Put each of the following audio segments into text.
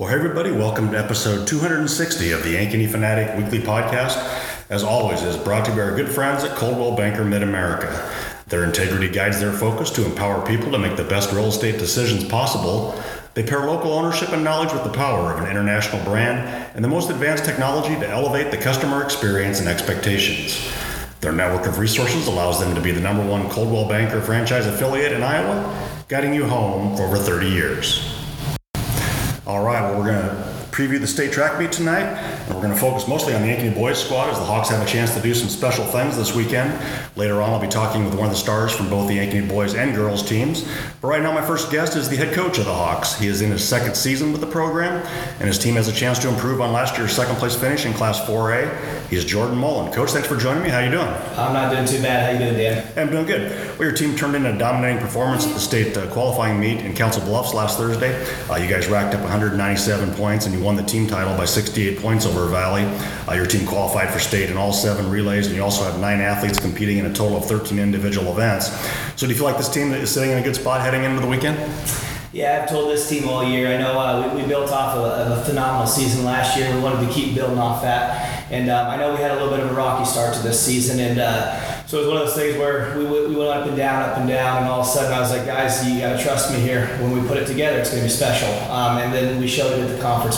Well, hey everybody, welcome to episode 260 of the Ankeny Fanatic Weekly Podcast. As always, it is brought to you by our good friends at Coldwell Banker Mid-America. Their integrity guides their focus to empower people to make the best real estate decisions possible. They pair local ownership and knowledge with the power of an international brand and the most advanced technology to elevate the customer experience and expectations. Their network of resources allows them to be the number one Coldwell Banker franchise affiliate in Iowa, guiding you home for over 30 years. All right, well, we're going to preview the state track meet tonight, and we're going to focus mostly on the Ankeny boys squad as the Hawks have a chance to do some special things this weekend. Later on, I'll be talking with one of the stars from both the Ankeny boys and girls teams. But right now, my first guest is the head coach of the Hawks. He is in his second season with the program, and his team has a chance to improve on last year's second place finish in Class 4A. He's Jordan Mullen. Coach, thanks for joining me. How you doing? I'm not doing too bad. How you doing, Dan? I'm doing good. Well, your team turned in a dominating performance at the state qualifying meet in Council Bluffs last Thursday. You guys racked up 197 points, and you won the team title by 68 points over Valley. Your team qualified for state in all 7 relays, and you also have 9 athletes competing in a total of 13 individual events. So do you feel like this team is sitting in a good spot heading into the weekend? Yeah, I've told this team all year. I know we built off of a phenomenal season last year. We wanted to keep building off that. And I know we had a little bit of a rocky start to this season. And so it was one of those things where we went up and down, and all of a sudden I was like, guys, you got to trust me here. When we put it together, it's going to be special. And then we showed it at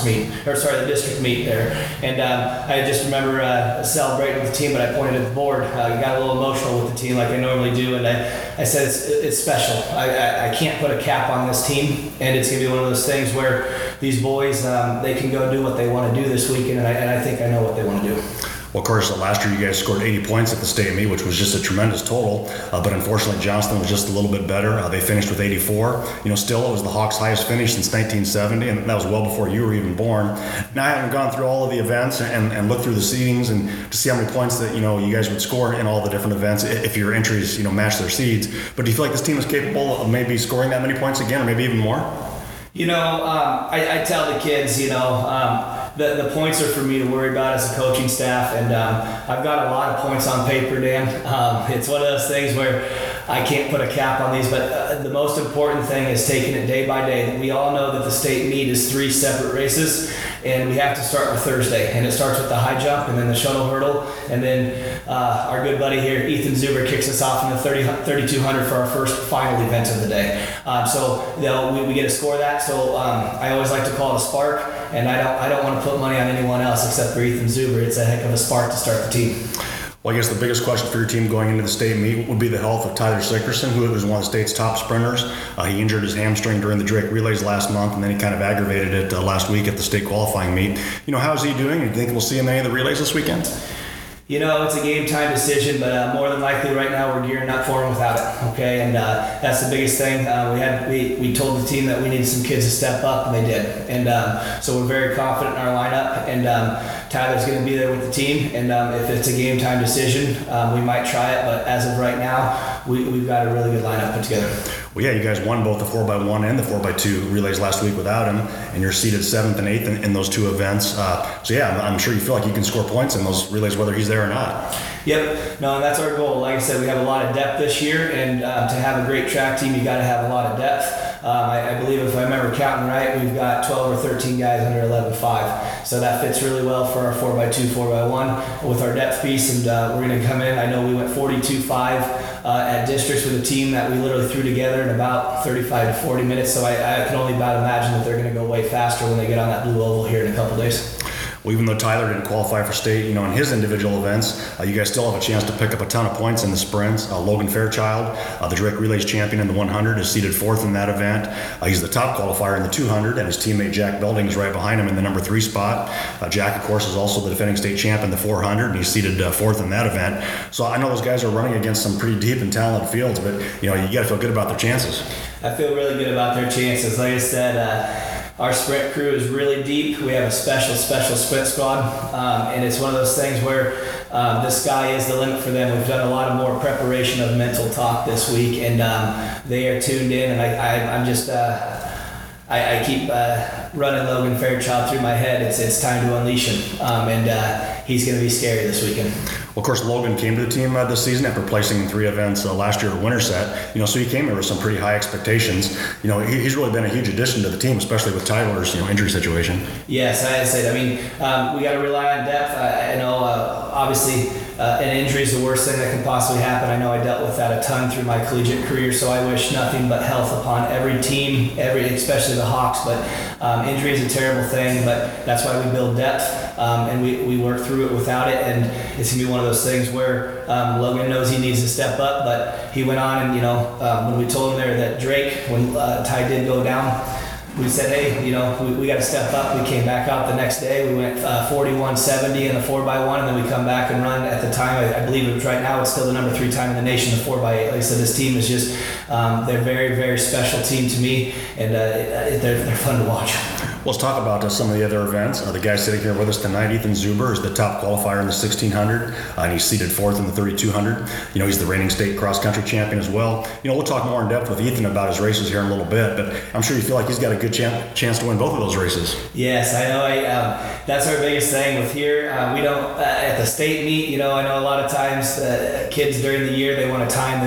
the district meet there. And I just remember celebrating with the team, but I pointed at the board. I got a little emotional with the team like I normally do. And I said, it's special. I can't put a cap on this team. And it's going to be one of those things where these boys, they can go do what they want to do this weekend. And I think I know what they want to do. Well, of course, last year you guys scored 80 points at the state meet, which was just a tremendous total. But unfortunately, Johnston was just a little bit better. They finished with 84. Still, it was the Hawks' highest finish since 1970, and that was well before you were even born. Now, I haven't gone through all of the events and looked through the seedings and to see how many points that you guys would score in all the different events if your entries match their seeds. But do you feel like this team is capable of maybe scoring that many points again, or maybe even more? I tell the kids, the points are for me to worry about as a coaching staff, and I've got a lot of points on paper, Dan. It's one of those things where I can't put a cap on these, but the most important thing is taking it day by day. We all know that the state meet is 3 separate races, and we have to start with Thursday, and it starts with the high jump and then the shuttle hurdle, and then our good buddy here, Ethan Zuber, kicks us off in the 3,200 for our first final event of the day. We get to score that, so I always like to call it a spark, and I don't want to put money on anyone else except for Ethan Zuber. It's a heck of a spark to start the team. Well, I guess the biggest question for your team going into the state meet would be the health of Tyler Sickerson, who was one of the state's top sprinters. He injured his hamstring during the Drake relays last month, and then he kind of aggravated it last week at the state qualifying meet. How's he doing? Do you think we'll see him in any of the relays this weekend? It's a game time decision, but more than likely right now we're gearing up for him without it. Okay, and that's the biggest thing. We told the team that we needed some kids to step up, and they did. And so we're very confident in our lineup. And Tyler's going to be there with the team. And if it's a game time decision, we might try it. But as of right now, we've got a really good lineup put together. Well, yeah, you guys won both the 4x1 and the 4x2 relays last week without him, and you're seeded 7th and 8th in those 2 events. So yeah, I'm sure you feel like you can score points in those relays whether he's there or not. Yep, no, and that's our goal. Like I said, we have a lot of depth this year, and to have a great track team, you got to have a lot of depth. I believe if I remember counting right, we've got 12 or 13 guys under 11.5. So that fits really well for our 4x2, 4x1 with our depth piece, and we're going to come in. I know we went 42.5 at districts with a team that we literally threw together in about 35 to 40 minutes. So I can only about imagine that they're going to go way faster when they get on that blue oval here in a couple days. Well, even though Tyler didn't qualify for state, in his individual events, you guys still have a chance to pick up a ton of points in the sprints. Logan Fairchild, the Drake Relays champion in the 100, is seated 4th in that event. He's the top qualifier in the 200, and his teammate Jack Belding is right behind him in the number 3 spot. Jack, of course, is also the defending state champ in the 400, and he's seated 4th in that event. So I know those guys are running against some pretty deep and talented fields, but you got to feel good about their chances. I feel really good about their chances. Like I said, our sprint crew is really deep. We have a special sprint squad, and it's one of those things where the sky is the limit for them. We've done a lot of more preparation of mental talk this week, and they are tuned in, and I'm just I keep running Logan Fairchild through my head. It's time to unleash him, and he's going to be scary this weekend. Well, of course, Logan came to the team this season after placing in 3 events last year at Winterset. So he came here with some pretty high expectations. He's really been a huge addition to the team, especially with Tyler's injury situation. Yes, I said. We got to rely on depth. I know, obviously, an injury is the worst thing that can possibly happen. I know I dealt with that a ton through my collegiate career, so I wish nothing but health upon every team, especially the Hawks. But injury is a terrible thing, but that's why we build depth, and we work through it without it. And it's going to be one of those things where Logan knows he needs to step up, but he went on and, when we told him there that Drake, when Ty did go down, we said, hey, we got to step up. We came back out the next day. We went 41-70 in the 4x1, and then we come back and run at the time. I believe it was right now. It's still the number 3 time in the nation, the 4x8. Like I said, this team is just, they're very, very special team to me, and they're fun to watch. Let's talk about some of the other events. The guy sitting here with us tonight, Ethan Zuber, is the top qualifier in the 1600, and he's seated 4th in the 3200. He's the reigning state cross-country champion as well. We'll talk more in depth with Ethan about his races here in a little bit, but I'm sure you feel like he's got a good chance to win both of those races. Yes, I know. That's our biggest thing with here. We don't, at the state meet, I know a lot of times kids during the year, they want a time.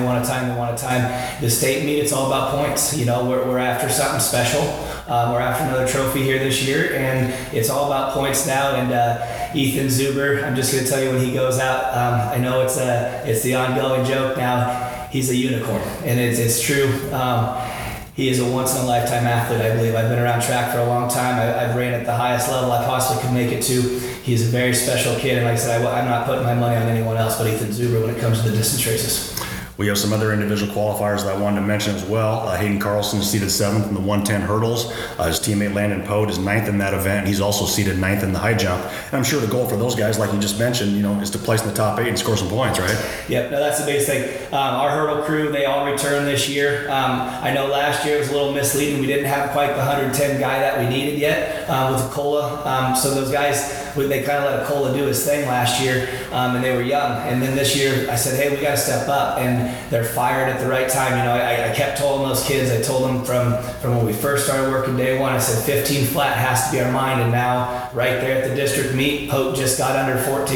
The state meet, it's all about points. We're after something special. We're after another trophy here this year, and it's all about points now. And Ethan Zuber, I'm just going to tell you when he goes out, I know it's the ongoing joke now. He's a unicorn, and it's true. He is a once-in-a-lifetime athlete, I believe. I've been around track for a long time. I've ran at the highest level I possibly could make it to. He's a very special kid, and like I said, I'm not putting my money on anyone else but Ethan Zuber when it comes to the distance races. We have some other individual qualifiers that I wanted to mention as well. Hayden Carlson is seated 7th in the 110 hurdles. His teammate Landon Pote is 9th in that event. He's also seated 9th in the high jump. And I'm sure the goal for those guys, like you just mentioned, is to place in the top 8 and score some points, right? Yep, no, that's the biggest thing. Our hurdle crew, they all returned this year. I know last year it was a little misleading. We didn't have quite the 110 guy that we needed yet with the Cola. So those guys, they kind of let Cola do his thing last year, and they were young. And then this year I said, hey, we got to step up. And they're fired at the right time. I kept telling those kids, I told them from when we first started working day one, I said 15 flat has to be our mind. And now right there at the district meet, Pope just got under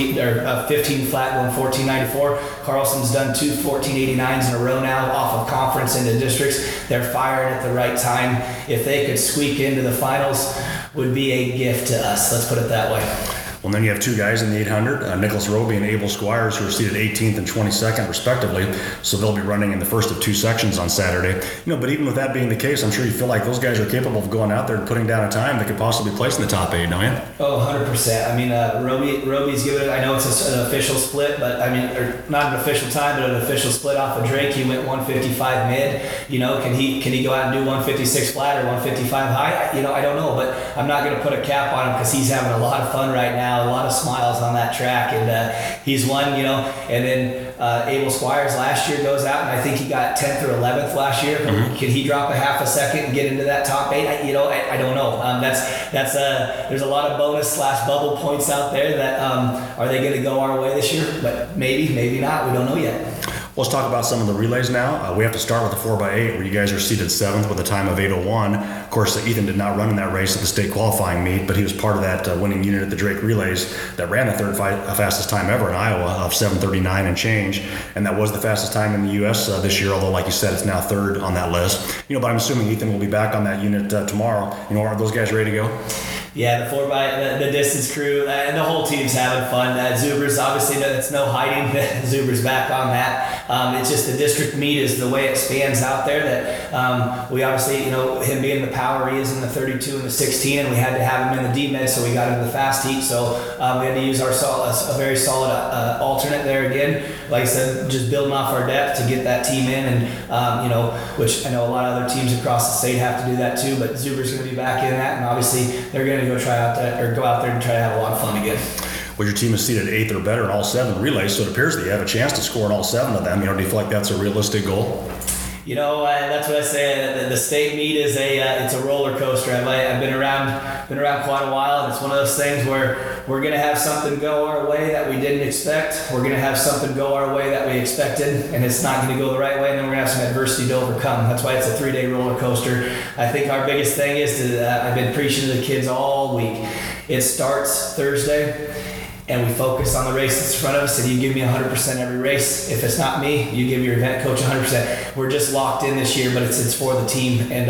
15 flat going 14.94. Carlson's done 2 14.89s in a row now off of conference into districts. They're fired at the right time. If they could squeak into the finals, would be a gift to us. Let's put it that way. Well, then you have 2 guys in the 800, Nicholas Roby and Abel Squires, who are seated 18th and 22nd respectively. So they'll be running in the first of 2 sections on Saturday. But even with that being the case, I'm sure you feel like those guys are capable of going out there and putting down a time that could possibly place in the top 8, don't you? Oh, 100%. Roby's given it. I know it's an official split, but or not an official time, but an official split off of Drake. He went 155 mid. Can he go out and do 156 flat or 155 high? I don't know, but I'm not going to put a cap on him because he's having a lot of fun right now. A lot of smiles on that track, and he's won, and then Abel Squires last year goes out, and I think he got 10th or 11th last year. Mm-hmm. Can he drop a half a second and get into that top 8? I don't know. There's a lot of bonus / bubble points out there that are they going to go our way this year? But maybe not. We don't know yet. Let's talk about some of the relays now. We have to start with the 4x8, where you guys are seated 7th with a time of 8:01. Of course, Ethan did not run in that race at the state qualifying meet, but he was part of that winning unit at the Drake Relays that ran the 3rd fastest time ever in Iowa of 7:39 and change, and that was the fastest time in the U.S. This year, although, like you said, it's now 3rd on that list. But I'm assuming Ethan will be back on that unit tomorrow. Are those guys ready to go? Yeah, the distance crew and the whole team's having fun. Zuber's obviously, it's no hiding. Zuber's back on that. It's just the district meet is the way it spans out there that we obviously, him being the power he is in the 32 and the 16, and we had to have him in the D-Med, so we got him in the fast heat. So we had to use a very solid alternate there again. Like I said, just building off our depth to get that team in, and which I know a lot of other teams across the state have to do that too. But Zuber's going to be back in that, and obviously they're going to go out there and try to have a lot of fun again. Well, your team is seated 8th or better in all 7 relays, so it appears that you have a chance to score in all 7 of them. Do you feel like that's a realistic goal? That's what I say. The state meet is it's a roller coaster. I've been around quite a while, and it's one of those things where we're going to have something go our way that we didn't expect. We're going to have something go our way that we expected, and it's not going to go the right way, and then we're going to have some adversity to overcome. That's why it's a 3-day roller coaster. I think our biggest thing is I've been preaching to the kids all week. It starts Thursday. and we focus on the race that's in front of us, and you give me 100% every race. If it's not me, you give your event coach 100%. We're just locked in this year, but it's for the team. And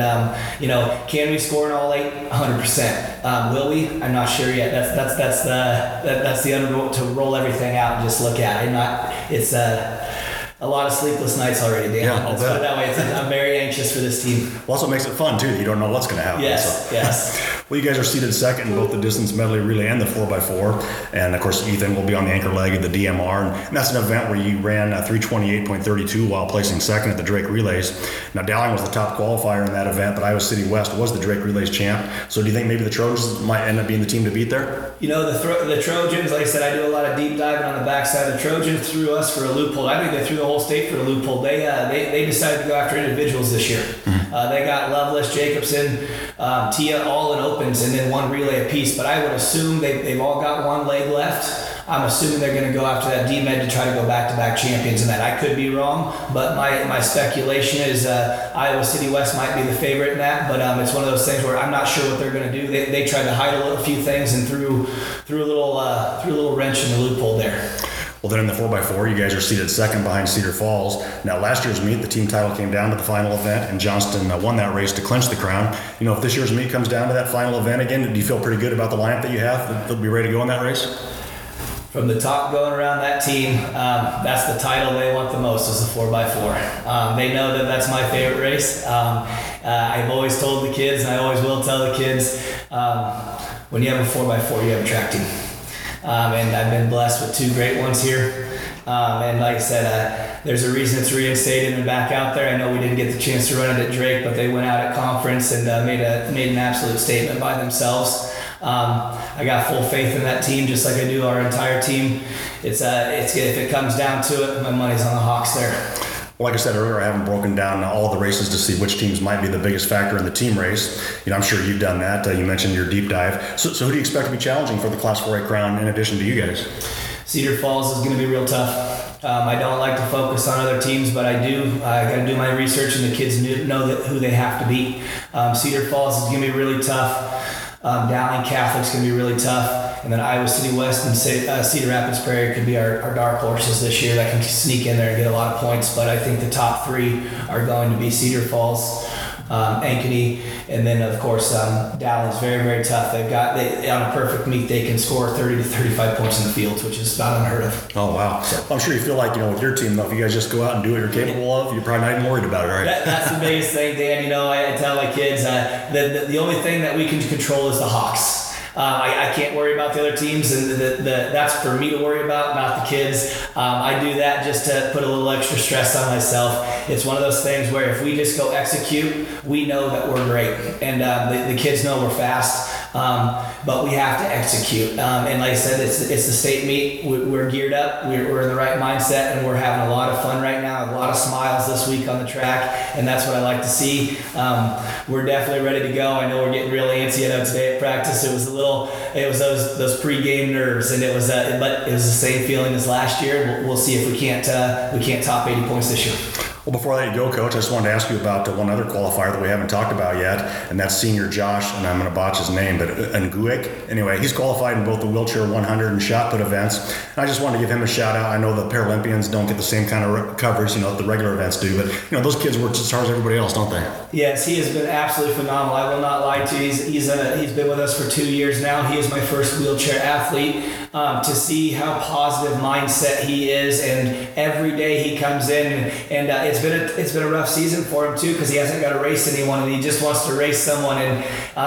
can we score in all 8? 100%. Will we? I'm not sure yet. That's the undergo to roll everything out and just look at it. It's a lot of sleepless nights already, Dan. Yeah, Let's put it that way. I'm very anxious for this team. Well, that's what makes it fun, too. You don't know what's going to happen. Yes. Well, you guys are seated second in both the distance medley relay and the 4x4. And, of course, Ethan will be on the anchor leg of the DMR. And that's an event where you ran 3:28.32 while placing second at the Drake Relays. Now, Dowling was the top qualifier in that event, but Iowa City West was the Drake Relays champ. So do you think maybe the Trojans might end up being the team to beat there? The Trojans, like I said, I do a lot of deep diving on the backside. The Trojans threw us for a loophole. I think they threw the whole state for a loophole. They decided to go after individuals this year. They got Lovelace, Jacobson, Tia all in opens, and then one relay apiece. But I would assume they've all got one leg left. I'm assuming they're going to go after that D-Med to try to go back-to-back champions in that. I could be wrong, but my speculation is Iowa City West might be the favorite in that, but it's one of those things where I'm not sure what they're going to do. They tried to hide a few things and threw a little wrench in the loophole there. Well, then in the 4x4, you guys are seated second behind Cedar Falls. Now, last year's meet, the team title came down to the final event, and Johnston won that race to clinch the crown. If this year's meet comes down to that final event again, do you feel pretty good about the lineup that you have? That they'll be ready to go in that race? From the top going around that team, that's the title they want the most is the 4x4. They know that that's my favorite race. I've always told the kids, and I always will tell the kids, when you have a 4x4, you have a track team. And I've been blessed with 2 great ones here. And like I said, there's a reason it's reinstated and back out there. I know we didn't get the chance to run it at Drake, but they went out at conference and made an absolute statement by themselves. I got full faith in that team, just like I do our entire team. It's if it comes down to it, my money's on the Hawks there. Well, like I said earlier, I haven't broken down all the races to see which teams might be the biggest factor in the team race. I'm sure you've done that. You mentioned your deep dive. So who do you expect to be challenging for the Class 4A crown in addition to you guys? Cedar Falls is going to be real tough. I don't like to focus on other teams, but I do. I got to do my research, and the kids know who they have to beat. Cedar Falls is going to be really tough. Dowling Catholic's going to be really tough. And then Iowa City West and Cedar Rapids Prairie could be our dark horses this year that can sneak in there and get a lot of points. But I think the top 3 are going to be Cedar Falls, Ankeny, and then of course Dowling's very, very tough. On a perfect meet they can score 30 to 35 points in the field, which is about unheard of. Oh wow! So I'm sure you feel like with your team though, if you guys just go out and do what you're capable of, you're probably not even worried about it, right? That's the biggest thing, Dan. I tell my kids the only thing that we can control is the Hawks. I can't worry about the other teams, and that's for me to worry about, not the kids. I do that just to put a little extra stress on myself. It's one of those things where if we just go execute, we know that we're great, and the kids know we're fast. But we have to execute. And like I said, it's the state meet. We're geared up. We're in the right mindset, and we're having a lot of fun right now. A lot of smiles this week on the track, and that's what I like to see. We're definitely ready to go. I know we're getting real antsy. I know today at practice it was those pre-game nerves, and it was but it was the same feeling as last year. We'll see if we can't top 80 points this year. Well, before I let you go, Coach, I just wanted to ask you about one other qualifier that we haven't talked about yet, and that's senior Josh, and I'm going to botch his name, but Nguik. Anyway, he's qualified in both the wheelchair 100 and shot put events, and I just wanted to give him a shout out. I know the Paralympians don't get the same kind of coverage, that the regular events do, but those kids work as hard as everybody else, don't they? Yes, he has been absolutely phenomenal. I will not lie to you. He's been with us for 2 years now. He is my first wheelchair athlete. To see how positive mindset he is, and every day he comes in, and it's been a rough season for him too, because he hasn't got to race anyone, and he just wants to race someone. And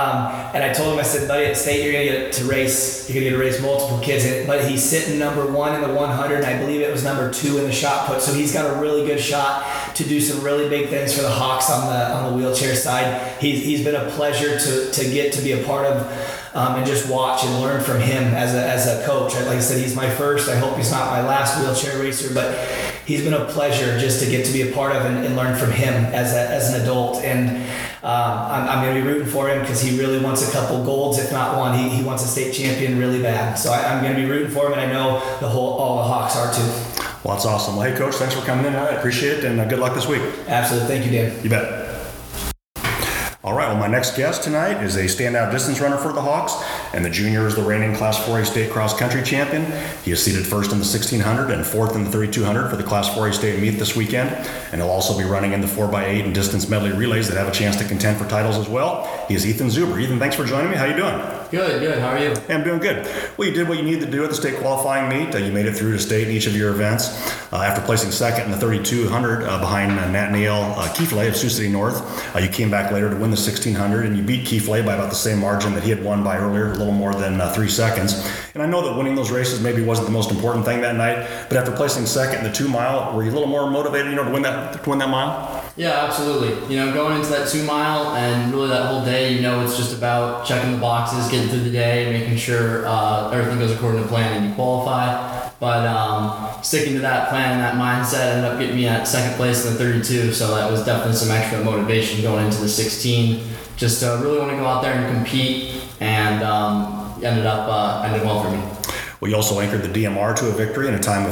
I told him, I said, buddy, at state you're gonna get to race multiple kids, but he's sitting number 1 in the 100, and I believe it was number 2 in the shot put. So he's got a really good shot to do some really big things for the Hawks on the wheelchair side. He's been a pleasure to get to be a part of. And just watch and learn from him as a coach. Like I said, he's my first. I hope he's not my last wheelchair racer, but he's been a pleasure just to get to be a part of and learn from him as an adult. And I'm going to be rooting for him because he really wants a couple golds, if not one. He wants a state champion really bad. So I'm going to be rooting for him, and I know all the Hawks are too. Well, that's awesome. Well, hey, Coach, thanks for coming in. I appreciate it, and good luck this week. Absolutely. Thank you, Dan. You bet. All right, well, my next guest tonight is a standout distance runner for the Hawks, and the junior is the reigning Class 4A state cross-country champion. He is seated first in the 1600 and fourth in the 3200 for the Class 4A state meet this weekend, and he'll also be running in the 4x8 and distance medley relays that have a chance to contend for titles as well. He is Ethan Zuber. Ethan, thanks for joining me. How you doing? Good. How are you? Yeah, I'm doing good. Well, you did what you needed to do at the state qualifying meet. You made it through to state in each of your events. After placing second in the 3200 behind Nathaniel Keefley of Sioux City North, you came back later to win the 1600, and you beat Keefley by about the same margin that he had won by earlier, a little more than 3 seconds. And I know that winning those races maybe wasn't the most important thing that night, but after placing second in the 2 mile, were you a little more motivated, to win that mile? Yeah, absolutely. Going into that 2 mile and really that whole day, it's just about checking the boxes, getting through the day, making sure everything goes according to plan and you qualify. But sticking to that plan, that mindset ended up getting me at second place in the 32, so that was definitely some extra motivation going into the 16. Just really want to go out there and compete, and ended well for me. Well, you also anchored the DMR to a victory in a time of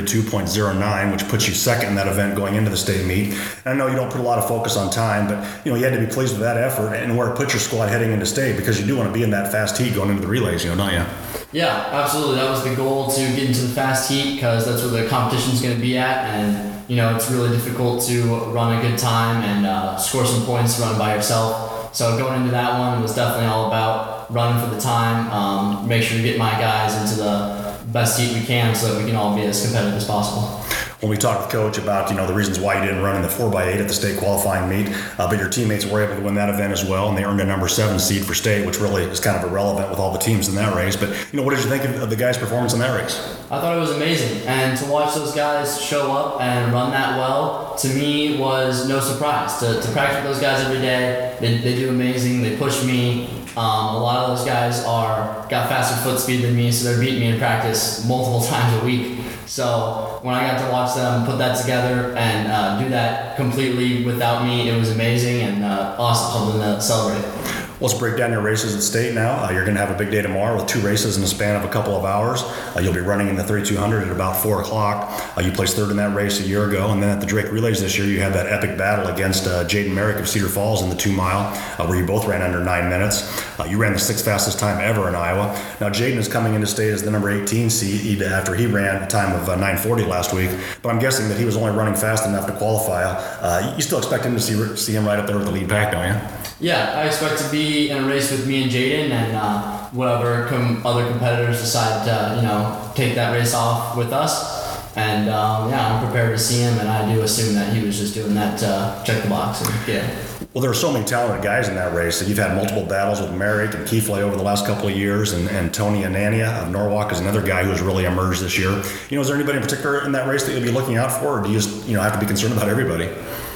3:32.09, which puts you second in that event going into the state meet. And I know you don't put a lot of focus on time, but you had to be pleased with that effort and where it put your squad heading into state, because you do want to be in that fast heat going into the relays, don't you? Yeah, absolutely. That was the goal, to get into the fast heat, because that's where the competition's going to be at, and it's really difficult to run a good time and score some points running by yourself. So going into that one was definitely all about running for the time, make sure to get my guys into the best heat we can so that we can all be as competitive as possible. When we talked with Coach about the reasons why you didn't run in the 4x8 at the state qualifying meet, but your teammates were able to win that event as well, and they earned a number 7 seed for state, which really is kind of irrelevant with all the teams in that race. But what did you think of the guys' performance in that race? I thought it was amazing, and to watch those guys show up and run that well, to me, was no surprise. To practice with those guys every day, they do amazing. They push me. A lot of those guys got faster foot speed than me, so they're beating me in practice multiple times a week. So when I got to watch them put that together and do that completely without me, it was amazing and awesome, something to celebrate. Let's break down your races at state now. You're going to have a big day tomorrow with 2 races in the span of a couple of hours. You'll be running in the 3200 at about 4 o'clock. You placed third in that race a year ago, and then at the Drake Relays this year, you had that epic battle against Jaden Merrick of Cedar Falls in the 2 mile, where you both ran under 9 minutes. You ran the 6th fastest time ever in Iowa. Now, Jaden is coming into state as the number 18 seed after he ran a time of 9:40 last week, but I'm guessing that he was only running fast enough to qualify. You still expect him to see him right up there with the lead pack, don't you? Yeah, I expect to be in a race with me and Jaden, and whatever other competitors decide to, take that race off with us. And I'm prepared to see him, and I do assume that he was just doing that check the box. Well, there are so many talented guys in that race. You've had multiple battles with Merrick and Keefley over the last couple of years, and Tony Anania of Norwalk is another guy who has really emerged this year. Is there anybody in particular in that race that you'll be looking out for, or do you just have to be concerned about everybody?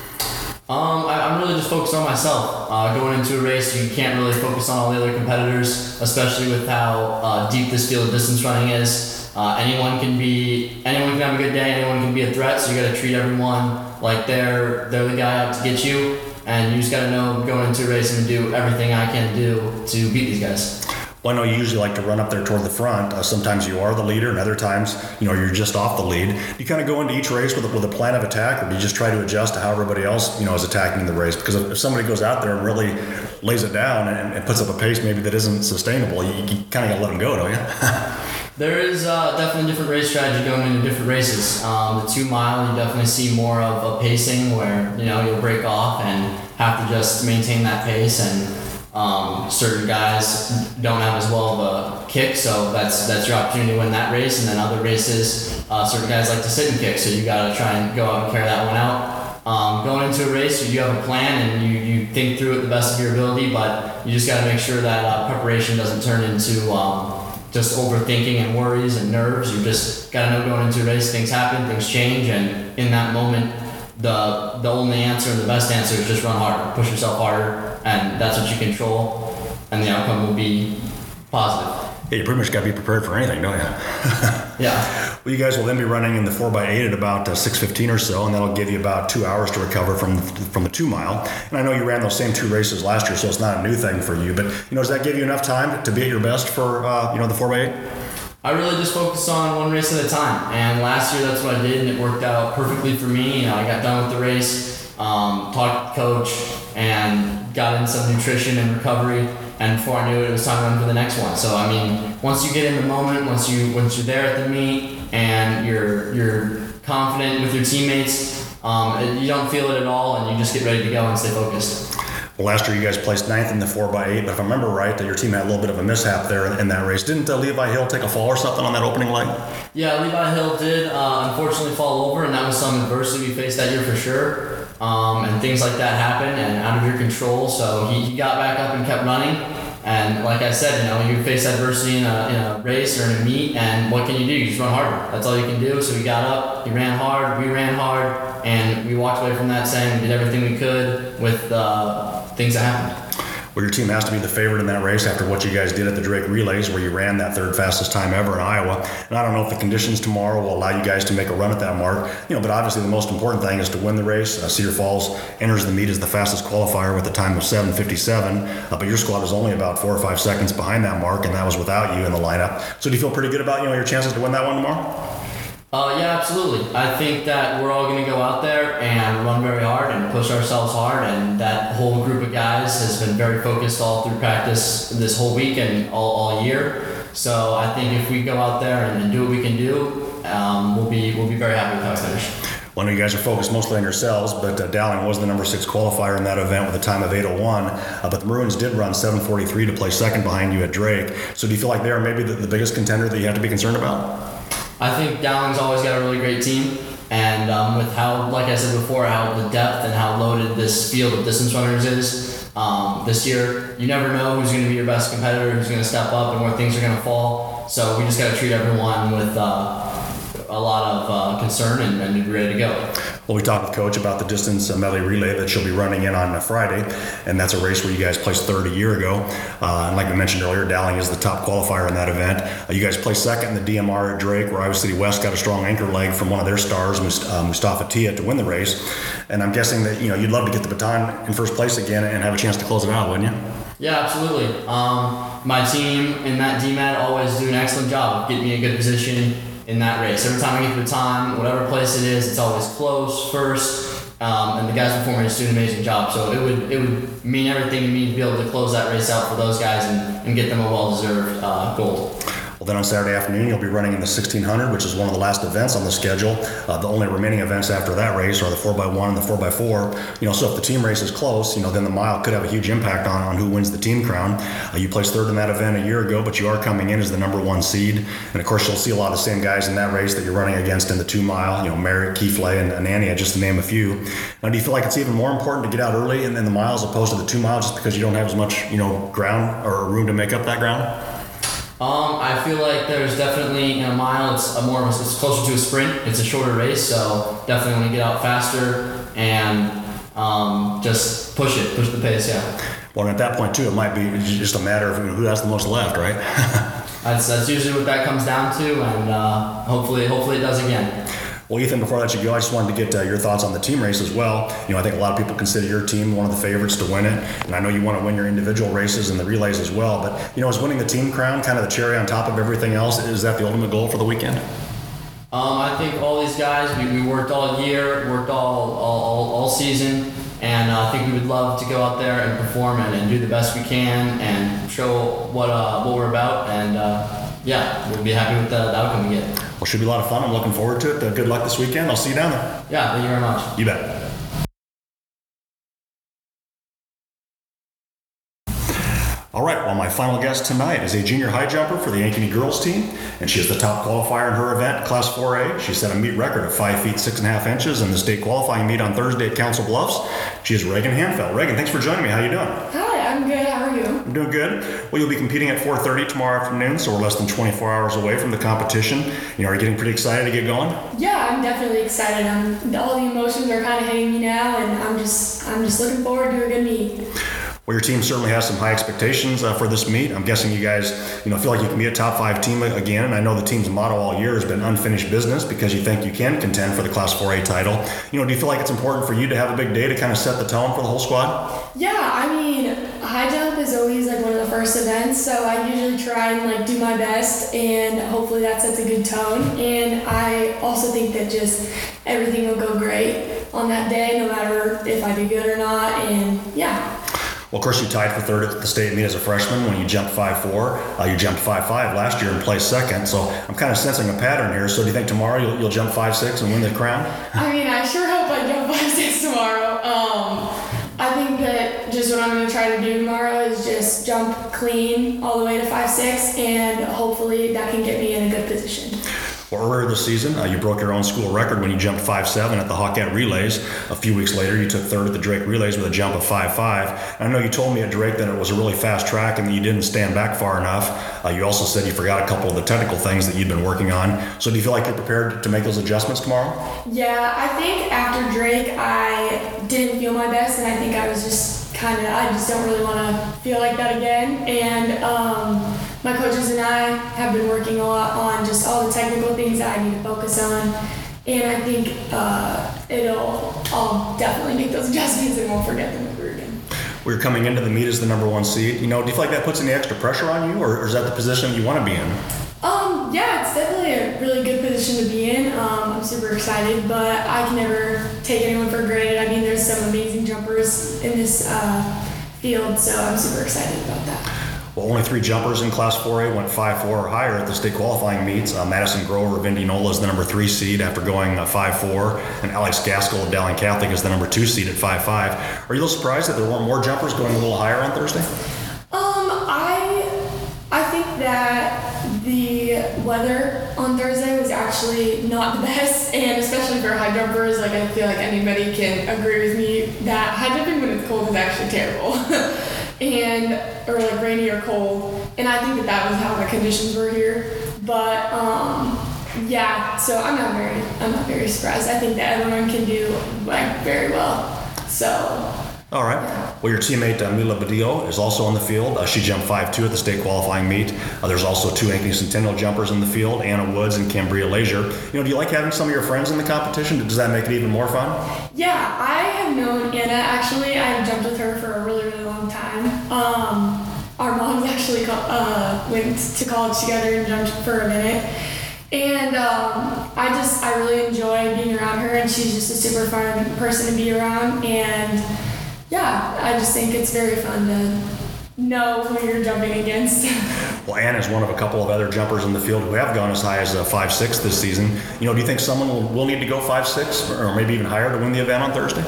I'm really just focused on myself. Going into a race, you can't really focus on all the other competitors, especially with how deep this field of distance running is. Anyone can have a good day, anyone can be a threat, so you got to treat everyone like they're the guy out to get you, and you just got to know going into a race and do everything I can do to beat these guys. Well, I know you usually like to run up there toward the front. Sometimes you are the leader, and other times, you're just off the lead. Do you kind of go into each race with a plan of attack, or do you just try to adjust to how everybody else, is attacking the race? Because if somebody goes out there and really lays it down and puts up a pace maybe that isn't sustainable, you kind of got to let them go, don't you? There is definitely different race strategy going into different races. The 2 mile, you definitely see more of a pacing where, you'll break off and have to just maintain that pace, and certain guys don't have as well of a kick, so that's your opportunity to win that race. And then other races, certain guys like to sit and kick, so you got to try and go out and carry that one out. Going into a race, you have a plan and you think through it the best of your ability, but you just got to make sure that preparation doesn't turn into just overthinking and worries and nerves. You just got to know going into a race, things happen, things change, and in that moment, the only answer and the best answer is just run harder, push yourself harder, and that's what you control, and the outcome will be positive. Yeah, you pretty much got to be prepared for anything, don't you? Yeah. Well, you guys will then be running in the 4x8 at about 6:15 or so, and that'll give you about 2 hours to recover from the 2 mile. And I know you ran those same 2 races last year, so it's not a new thing for you. But does that give you enough time to be at your best for the 4x8? I really just focus on one race at a time, and last year that's what I did, and it worked out perfectly for me. I got done with the race, talked to the coach, and got in some nutrition and recovery, and before I knew it, it was time to run for the next one. So I mean, once you get in the moment, once you're there at the meet and you're confident with your teammates, you don't feel it at all, and you just get ready to go and stay focused. Well, last year you guys placed 9th in the 4x8, but if I remember right, that your team had a little bit of a mishap there in that race. Didn't Levi Hill take a fall or something on that opening leg? Yeah, Levi Hill did unfortunately fall over, and that was some adversity we faced that year for sure. And things like that happen and out of your control. So he got back up and kept running. And like I said, you face adversity in a race or in a meet, and what can you do? You just run harder. That's all you can do. So we got up, he ran hard, we ran hard, and we walked away from that saying we did everything we could with things that happened. Well, your team has to be the favorite in that race after what you guys did at the Drake Relays, where you ran that 3rd fastest time ever in Iowa. And I don't know if the conditions tomorrow will allow you guys to make a run at that mark. But obviously the most important thing is to win the race. Cedar Falls enters the meet as the fastest qualifier with a time of 7:57. But your squad is only about 4 or 5 seconds behind that mark, and that was without you in the lineup. So do you feel pretty good about your chances to win that one tomorrow? Yeah, absolutely. I think that we're all going to go out there and run very hard and push ourselves hard, and that whole group of guys has been very focused all through practice this whole week and all year. So I think if we go out there and do what we can do, we'll be very happy with how we finish. Well, I know you guys are focused mostly on yourselves, but Dowling was the number 6 qualifier in that event with a time of 8:01. But the Maroons did run 7:43 to play second behind you at Drake. So do you feel like they are maybe the biggest contender that you have to be concerned about? I think Dowling's always got a really great team, and with how, like I said before, how the depth and how loaded this field of distance runners is this year, you never know who's going to be your best competitor, who's going to step up, and where things are going to fall. So we just got to treat everyone with a lot of concern and be ready to go. Well, we talked with Coach about the distance medley relay that she'll be running in on Friday, and that's a race where you guys placed 3rd a year ago. And like we mentioned earlier, Dowling is the top qualifier in that event. You guys placed 2nd in the DMR at Drake, where Iowa City West got a strong anchor leg from one of their stars, Mustafa Tia, to win the race. And I'm guessing that you'd love to get the baton in 1st place again and have a chance to close it out, wouldn't you? Yeah, absolutely. My team in that DMAT always do an excellent job of getting me in a good position in that race. Every time I get the baton, whatever place it is, it's always close first, and the guys before me just do an amazing job. So it would mean everything to me to be able to close that race out for those guys and get them a well-deserved gold. Well, then on Saturday afternoon, you'll be running in the 1600, which is one of the last events on the schedule. The only remaining events after that race are the 4x1 and the 4x4. So if the team race is close, then the mile could have a huge impact on who wins the team crown. You placed 3rd in that event a year ago, but you are coming in as the number 1 seed. And of course, you'll see a lot of the same guys in that race that you're running against in the 2 mile. Merritt, Keeflay, and Anania, just to name a few. Now, do you feel like it's even more important to get out early in the mile as opposed to the 2 mile, just because you don't have as much, ground or room to make up that ground? I feel like there's definitely in a mile it's closer to a sprint. It's a shorter race, so definitely want to get out faster and just push the pace. Yeah. Well, and at that point too, it might be just a matter of who has the most left, right? That's usually what that comes down to, and hopefully it does again. Well, Ethan, before I let you go, I just wanted to get your thoughts on the team race as well. I think a lot of people consider your team one of the favorites to win it, and I know you want to win your individual races and the relays as well, but, is winning the team crown kind of the cherry on top of everything else? Is that the ultimate goal for the weekend? I think all these guys, we worked all year, worked all season, and I think we would love to go out there and perform and do the best we can and show what we're about, and we'll be happy with the outcome we get. Well, should be a lot of fun. I'm looking forward to it. Good luck this weekend. I'll see you down there. Yeah, thank you very much. You bet. All right, well, my final guest tonight is a junior high jumper for the Ankeny girls team, and she is the top qualifier in her event, Class 4A. She set a meet record of 5 feet 6.5 inches in the state qualifying meet on Thursday at Council Bluffs. She is Reagan Hanfeld. Reagan, thanks for joining me. How you doing? Hi, I'm good. How are you? I'm doing good. Well, you'll be competing at 4:30 tomorrow afternoon, so we're less than 24 hours away from the competition. Are you getting pretty excited to get going? Yeah, I'm definitely excited. All the emotions are kind of hitting me now, and I'm just looking forward to a good meet. Well, your team certainly has some high expectations for this meet. I'm guessing you guys, feel like you can be a top 5 team again. And I know the team's motto all year has been unfinished business because you think you can contend for the Class 4A title. Do you feel like it's important for you to have a big day to kind of set the tone for the whole squad? Yeah, high jump is always one of the first events, so I usually try and do my best, and hopefully that sets a good tone. And I also think that just everything will go great on that day, no matter if I do good or not. And yeah. Well, of course, you tied for third at the state meet as a freshman when you jumped 5'4". You jumped 5'5" last year and placed second. So I'm kind of sensing a pattern here. So do you think tomorrow you'll jump 5'6" and win the crown? I mean, I sure hope I jump 5'6" tomorrow. I think that just what I'm going to try to do tomorrow is just jump clean all the way to 5'6", and hopefully that can get me in a good position. Well, earlier this season, you broke your own school record when you jumped 5'7" at the Hawkette Relays. A few weeks later, you took third at the Drake Relays with a jump of 5'5". I know you told me at Drake that it was a really fast track and that you didn't stand back far enough. You also said you forgot a couple of the technical things that you'd been working on. So do you feel like you're prepared to make those adjustments tomorrow? Yeah, I think after Drake, I didn't feel my best, and I think I was just I just don't really want to feel like that again. And my coaches and I have been working a lot on just all the technical things that I need to focus on. And I think I'll definitely make those adjustments and won't forget them ever again. Well, you're coming into the meet as the number 1 seed. Do you feel like that puts any extra pressure on you, or is that the position you want to be in? Yeah, it's definitely a really good position to be in. I'm super excited, but I can never take anyone for granted. I mean, there's some amazing jumpers in this field, so I'm super excited about that. Well, only 3 jumpers in Class 4A went 5'4" or higher at the state qualifying meets. Madison Grover of Indianola is the number 3 seed after going 5'4", and Alex Gaskell of Dowling Catholic is the number 2 seed at 5'5". Are you a little surprised that there weren't more jumpers going a little higher on Thursday? I think that the weather on Thursday was actually not the best, and especially for high jumpers, I feel like anybody can agree with me that high jumping when it's cold is actually terrible. Or rainy or cold, and I think that was how the conditions were here. But yeah, so I'm not very surprised. I think that everyone can do very well. So. All right. Yeah. Well, your teammate Mila Badillo is also on the field. She jumped 5'2" at the state qualifying meet. There's also 2 Ankeny Centennial jumpers in the field, Anna Woods and Cambria Leisure. Do you like having some of your friends in the competition? Does that make it even more fun? Yeah, I have known Anna. Actually, I jumped with her for a really, really long time. Our moms actually went to college together and jumped for a minute. And I really enjoy being around her, and she's just a super fun person to be around. And yeah, I just think it's very fun to know who you're jumping against. Well, Anna is one of a couple of other jumpers in the field who have gone as high as 5'6" this season. Do you think someone will need to go 5'6" or maybe even higher to win the event on Thursday?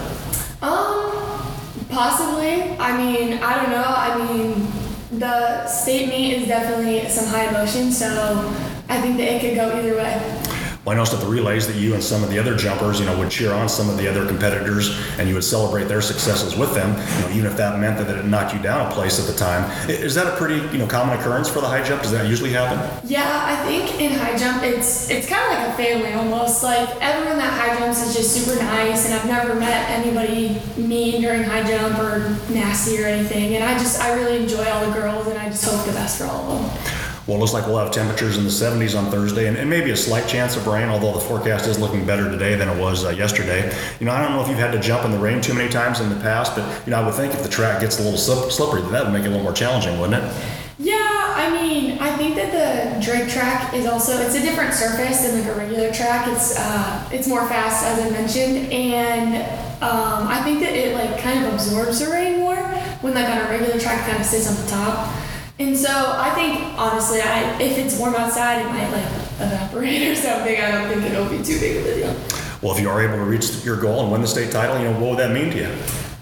Possibly. I mean, I don't know. I mean, the state meet is definitely some high emotion, so I think that it could go either way. Well, I noticed at the relays that you and some of the other jumpers, would cheer on some of the other competitors, and you would celebrate their successes with them, even if that meant that it knocked you down a place at the time. Is that a pretty, common occurrence for the high jump? Does that usually happen? Yeah, I think in high jump, it's kind of like a family almost. Everyone that high jumps is just super nice, and I've never met anybody mean during high jump or nasty or anything. And I really enjoy all the girls, and I just hope the best for all of them. Well, it looks like we'll have temperatures in the 70s on Thursday and maybe a slight chance of rain, although the forecast is looking better today than it was yesterday. I don't know if you've had to jump in the rain too many times in the past, but, I would think if the track gets a little slippery, that would make it a little more challenging, wouldn't it? Yeah, I mean, I think that the Drake track is it's a different surface than a regular track. It's more fast, as I mentioned, and I think that it kind of absorbs the rain more when on a regular track kind of sits on the top. And so I think, honestly, if it's warm outside, it might evaporate or something. I don't think it'll be too big of a deal. Well, if you are able to reach your goal and win the state title, what would that mean to you?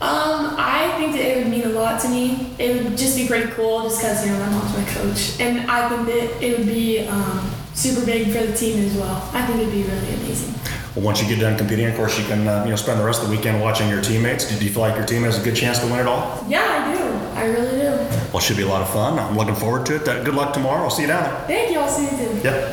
I think that it would mean a lot to me. It would just be pretty cool just because, my mom's my coach. And I think that it would be super big for the team as well. I think it'd be really amazing. Well, once you get done competing, of course, you can spend the rest of the weekend watching your teammates. Do you feel like your team has a good chance to win it all? Yeah, I do. I really do. Well, it should be a lot of fun. I'm looking forward to it. Good luck tomorrow. I'll see you down there. Thank you. I'll see you too. Yep.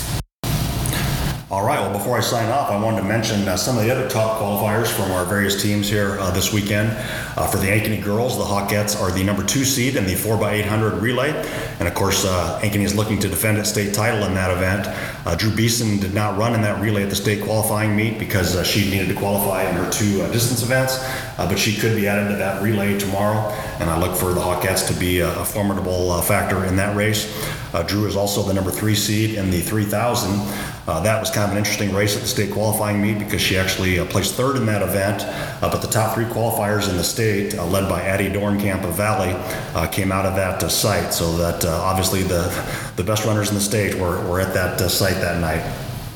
All right, well, before I sign off, I wanted to mention some of the other top qualifiers from our various teams here this weekend. For the Ankeny girls, the Hawkettes are the number 2 seed in the 4x800 relay. And of course, Ankeny is looking to defend its state title in that event. Drew Beeson did not run in that relay at the state qualifying meet because she needed to qualify in her 2 distance events. But she could be added to that relay tomorrow. And I look for the Hawkettes to be a formidable factor in that race. Drew is also the number 3 seed in the 3000. That was kind of an interesting race at the state qualifying meet because she actually placed third in that event, but the top 3 qualifiers in the state, led by Addie Dornkamp of Valley, came out of that site. So that obviously the best runners in the state were at that site that night.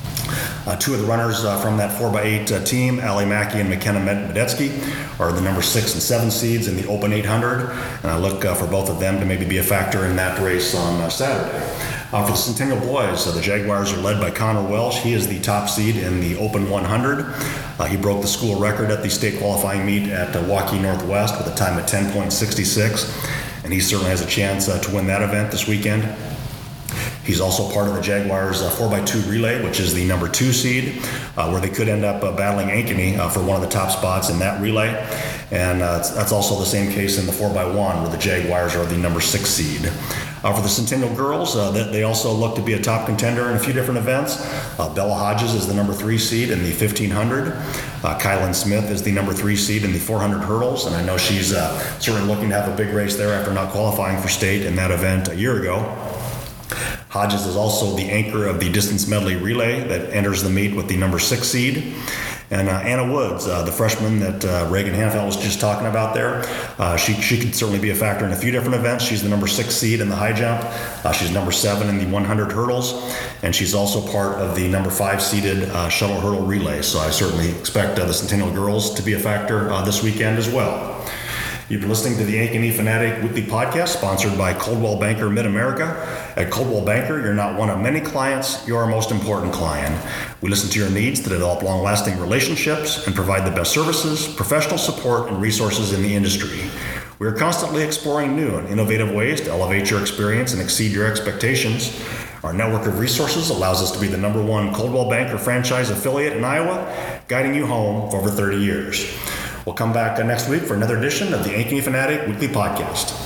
2 of the runners from that 4x8 team, Allie Mackey and McKenna Medetsky, are the number 6 and 7 seeds in the Open 800, and I look for both of them to maybe be a factor in that race on Saturday. For the Centennial boys, the Jaguars are led by Connor Welsh. He is the top seed in the Open 100. He broke the school record at the state qualifying meet at Waukee Northwest with a time of 10.66, and he certainly has a chance to win that event this weekend. He's also part of the Jaguars 4x2 relay, which is the number 2 seed, where they could end up battling Ankeny for one of the top spots in that relay. And that's also the same case in the 4x1, where the Jaguars are the number 6 seed. For the Centennial girls, they also look to be a top contender in a few different events. Bella Hodges is the number 3 seed in the 1500. Kylan Smith is the number 3 seed in the 400 hurdles, and I know she's certainly looking to have a big race there after not qualifying for state in that event a year ago. Hodges is also the anchor of the distance medley relay that enters the meet with the number 6 seed. And Anna Woods, the freshman that Reagan Hanfeld was just talking about there, she could certainly be a factor in a few different events. She's the number 6 seed in the high jump. She's number 7 in the 100 hurdles. And she's also part of the number 5 seeded shuttle hurdle relay. So I certainly expect the Centennial girls to be a factor this weekend as well. You've been listening to the Ankeny Fanatic Weekly Podcast, sponsored by Coldwell Banker Mid-America. At Coldwell Banker, you're not one of many clients, you're our most important client. We listen to your needs to develop long-lasting relationships and provide the best services, professional support, and resources in the industry. We are constantly exploring new and innovative ways to elevate your experience and exceed your expectations. Our network of resources allows us to be the number 1 Coldwell Banker franchise affiliate in Iowa, guiding you home for over 30 years. We'll come back next week for another edition of the Ankeny Fanatic Weekly Podcast.